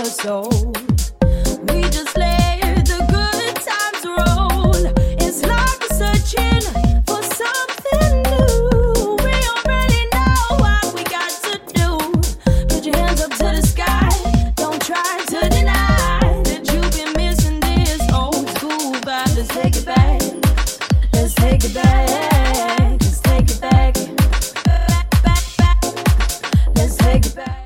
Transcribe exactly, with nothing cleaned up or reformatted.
soul. We just let the good times roll. It's like we're searching for something new. We already know what we got to do. Put your hands up to the sky. Don't try to deny that you've been missing this old school vibe. Let's take it back. Let's take it back. Let's take it back. Back, back, back. Let's take it back.